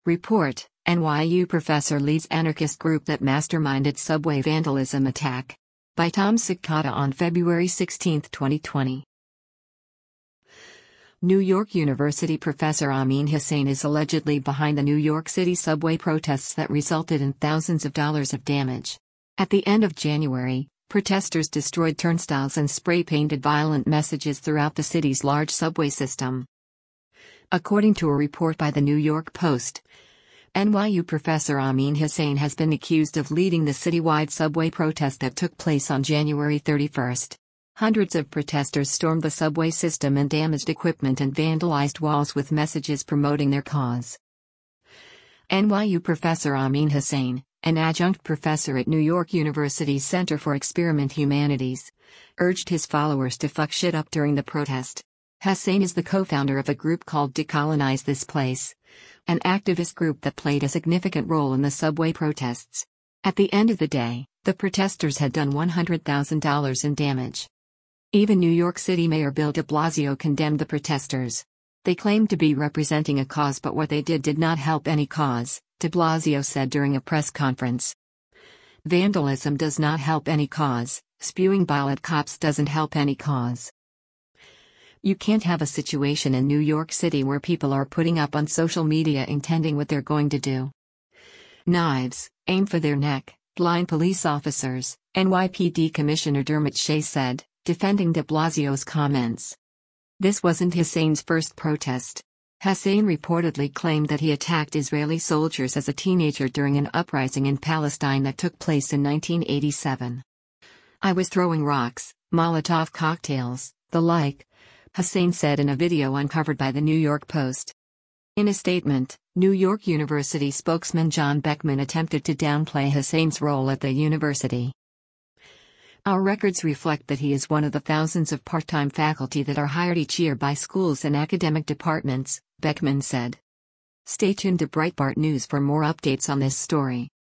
Report: NYU professor leads anarchist group that masterminded subway vandalism attack. By Tom Sikata on February 16, 2020. New York University professor Amin Hussain is allegedly behind the New York City subway protests that resulted in thousands of dollars of damage. At the end of January, protesters destroyed turnstiles and spray-painted violent messages throughout the city's large subway system. According to a report by the New York Post, NYU professor Amin Hussain has been accused of leading the citywide subway protest that took place on January 31. Hundreds of protesters stormed the subway system and damaged equipment and vandalized walls with messages promoting their cause. NYU professor Amin Hussain, an adjunct professor at New York University's Center for Experiment Humanities, urged his followers to fuck shit up during the protest. Hussain is the co-founder of a group called Decolonize This Place, an activist group that played a significant role in the subway protests. At the end of the day, the protesters had done $100,000 in damage. Even New York City Mayor Bill de Blasio condemned the protesters. They claimed to be representing a cause, but what they did not help any cause, de Blasio said during a press conference. Vandalism does not help any cause, spewing bile at cops doesn't help any cause. You can't have a situation in New York City where people are putting up on social media intending what they're going to do. Knives, aim for their neck, blind police officers, NYPD Commissioner Dermot Shea said, defending de Blasio's comments. This wasn't Hussain's first protest. Hussain reportedly claimed that he attacked Israeli soldiers as a teenager during an uprising in Palestine that took place in 1987. I was throwing rocks, Molotov cocktails, the like, Hussain said in a video uncovered by the New York Post. In a statement, New York University spokesman John Beckman attempted to downplay Hussain's role at the university. Our records reflect that he is one of the thousands of part-time faculty that are hired each year by schools and academic departments, Beckman said. Stay tuned to Breitbart News for more updates on this story.